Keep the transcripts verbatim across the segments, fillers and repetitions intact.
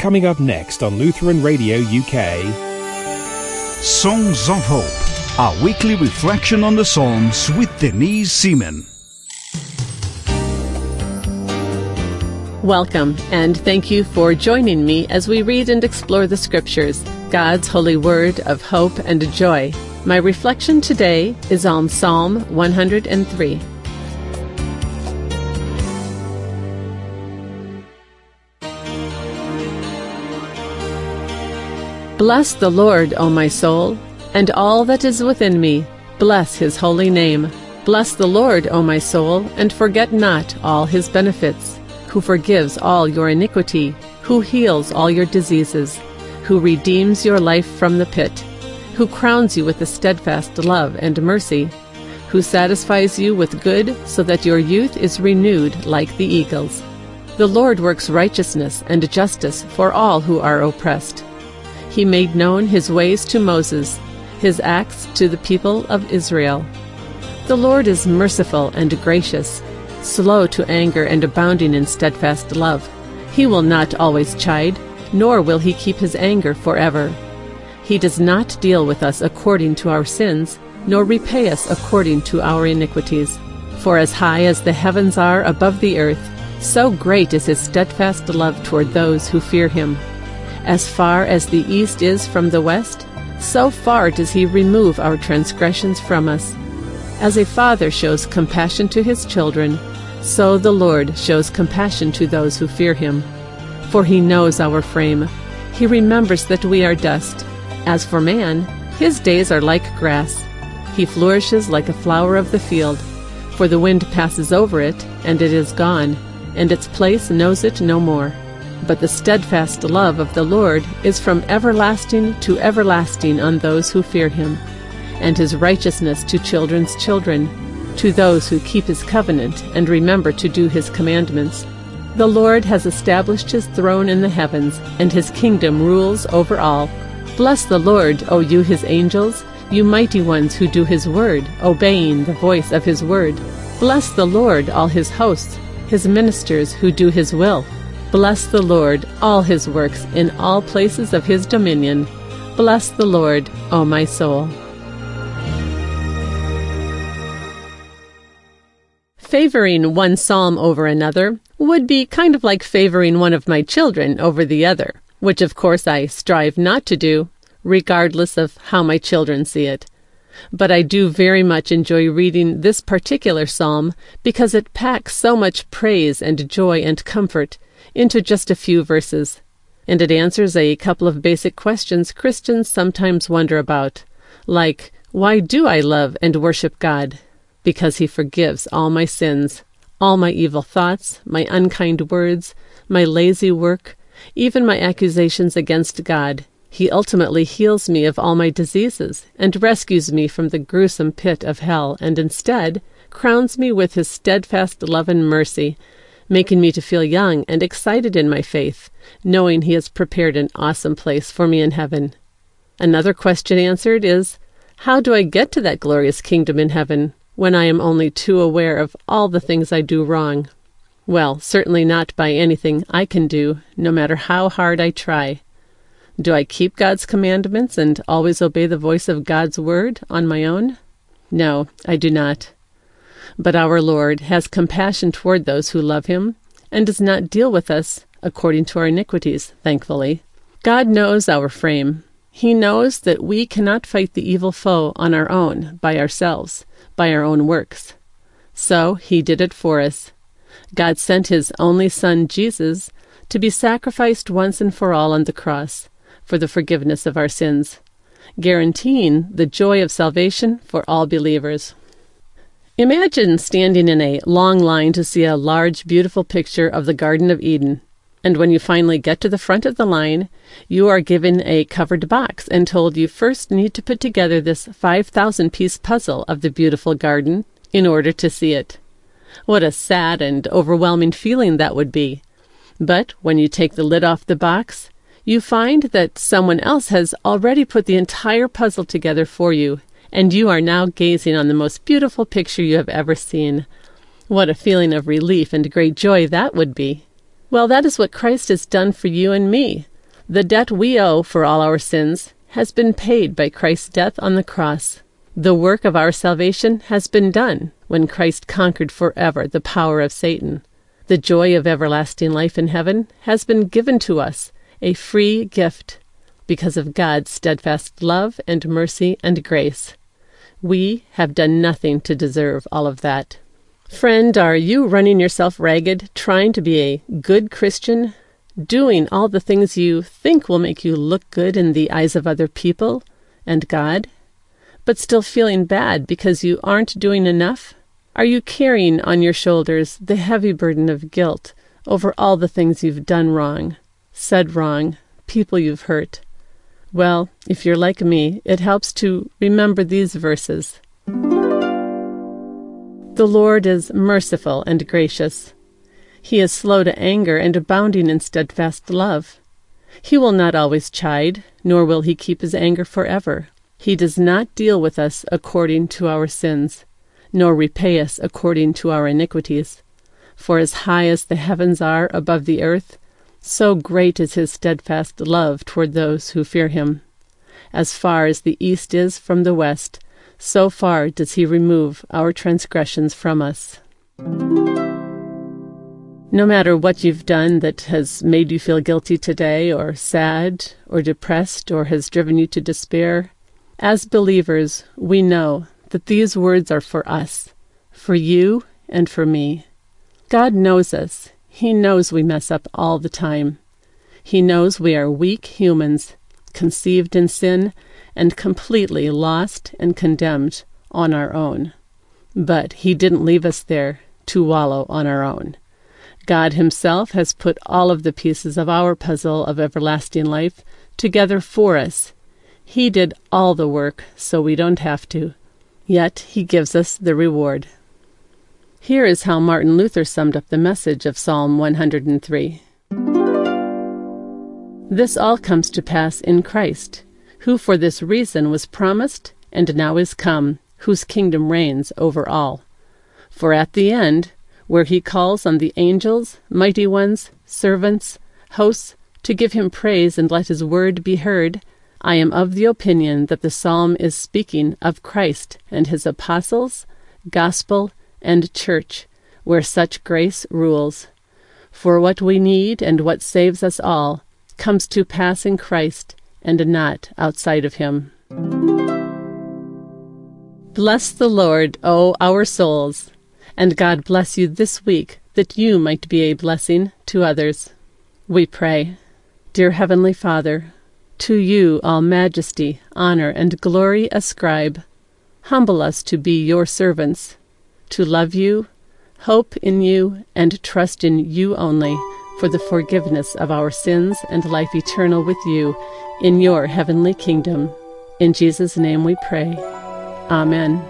coming up next on Lutheran Radio U K. Songs of Hope, our weekly reflection on the Psalms with Denise Seaman. Welcome, and thank you for joining me as we read and explore the Scriptures, God's holy word of hope and joy. My reflection today is on Psalm one hundred three. Bless the Lord, O my soul, and all that is within me. Bless his holy name. Bless the Lord, O my soul, and forget not all his benefits, who forgives all your iniquity, who heals all your diseases, who redeems your life from the pit, who crowns you with the steadfast love and mercy, who satisfies you with good so that your youth is renewed like the eagles. The Lord works righteousness and justice for all who are oppressed. He made known his ways to Moses, his acts to the people of Israel. The Lord is merciful and gracious, slow to anger and abounding in steadfast love. He will not always chide, nor will he keep his anger forever. He does not deal with us according to our sins, nor repay us according to our iniquities. For as high as the heavens are above the earth, so great is his steadfast love toward those who fear him. As far as the east is from the west, so far does he remove our transgressions from us. As a father shows compassion to his children, so the Lord shows compassion to those who fear him. For he knows our frame. He remembers that we are dust. As for man, his days are like grass. He flourishes like a flower of the field. For the wind passes over it, and it is gone, and its place knows it no more. But the steadfast love of the Lord is from everlasting to everlasting on those who fear him, and his righteousness to children's children, to those who keep his covenant and remember to do his commandments. The Lord has established his throne in the heavens, and his kingdom rules over all. Bless the Lord, O you his angels, you mighty ones who do his word, obeying the voice of his word. Bless the Lord, all his hosts, his ministers who do his will. Bless the Lord, all his works in all places of his dominion. Bless the Lord, O my soul. Favoring one psalm over another would be kind of like favoring one of my children over the other, which of course I strive not to do, regardless of how my children see it. But I do very much enjoy reading this particular psalm because it packs so much praise and joy and comfort into just a few verses, and it answers a couple of basic questions Christians sometimes wonder about, like, why do I love and worship God? Because he forgives all my sins, all my evil thoughts, my unkind words, my lazy work, even my accusations against God. He ultimately heals me of all my diseases and rescues me from the gruesome pit of hell, and instead crowns me with his steadfast love and mercy, making me to feel young and excited in my faith, knowing he has prepared an awesome place for me in heaven. Another question answered is, how do I get to that glorious kingdom in heaven when I am only too aware of all the things I do wrong? Well, certainly not by anything I can do, no matter how hard I try. Do I keep God's commandments and always obey the voice of God's word on my own? No, I do not. But our Lord has compassion toward those who love him, and does not deal with us according to our iniquities, thankfully. God knows our frame. He knows that we cannot fight the evil foe on our own, by ourselves, by our own works. So he did it for us. God sent his only Son, Jesus, to be sacrificed once and for all on the cross, for the forgiveness of our sins, guaranteeing the joy of salvation for all believers. Imagine standing in a long line to see a large, beautiful picture of the Garden of Eden, and when you finally get to the front of the line, you are given a covered box and told you first need to put together this five thousand piece puzzle of the beautiful garden in order to see it. What a sad and overwhelming feeling that would be. But when you take the lid off the box, you find that someone else has already put the entire puzzle together for you, and you are now gazing on the most beautiful picture you have ever seen. What a feeling of relief and great joy that would be. Well, that is what Christ has done for you and me, The debt we owe for all our sins has been paid by Christ's death on the cross. The work of our salvation has been done when Christ conquered forever the power of Satan. The joy of everlasting life in heaven has been given to us, a free gift, because of God's steadfast love and mercy and grace. We have done nothing to deserve all of that. Friend, are you running yourself ragged, trying to be a good Christian, doing all the things you think will make you look good in the eyes of other people and God, but still feeling bad because you aren't doing enough? Are you carrying on your shoulders the heavy burden of guilt over all the things you've done wrong, said wrong, people you've hurt? Well, if you're like me, it helps to remember these verses. The Lord is merciful and gracious. He is slow to anger and abounding in steadfast love. He will not always chide, nor will he keep his anger forever. He does not deal with us according to our sins, nor repay us according to our iniquities. For as high as the heavens are above the earth, so great is his steadfast love toward those who fear him. As far as the east is from the west, so far does he remove our transgressions from us. No matter what you've done that has made you feel guilty today, or sad, or depressed, or has driven you to despair, as believers, we know that these words are for us, for you and for me. God knows us. He knows we mess up all the time. He knows we are weak humans, conceived in sin, and completely lost and condemned on our own. But he didn't leave us there to wallow on our own. God himself has put all of the pieces of our puzzle of everlasting life together for us. He did all the work so we don't have to. Yet he gives us the reward. Here is how Martin Luther summed up the message of Psalm one hundred three. This all comes to pass in Christ, who for this reason was promised and now is come, whose kingdom reigns over all. For at the end, where he calls on the angels, mighty ones, servants, hosts, to give him praise and let his word be heard, I am of the opinion that the psalm is speaking of Christ and his apostles, gospel, and church, where such grace rules. For what we need and what saves us all comes to pass in Christ and not outside of him. Bless the Lord, O our souls, and God bless you this week, that you might be a blessing to others. We pray. Dear Heavenly Father, to you all majesty, honor, and glory ascribe. Humble us to be your servants, to love you, hope in you, and trust in you only, for the forgiveness of our sins and life eternal with you in your heavenly kingdom. In Jesus' name we pray. Amen.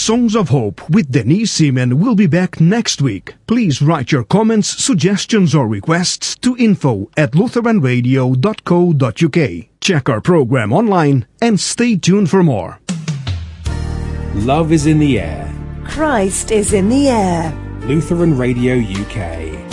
Songs of Hope with Denise Seaman will be back next week. Please write your comments, suggestions, or requests to info at lutheran radio dot co dot uk. Check our program online and stay tuned for more. Love is in the air. Christ is in the air. Lutheran Radio U K.